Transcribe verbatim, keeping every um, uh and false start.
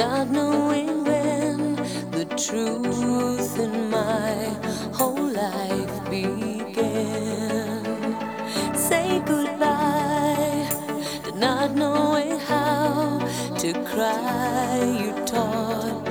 not knowing when the truth in my whole life began. Say goodbye to not knowing how to cry. You taught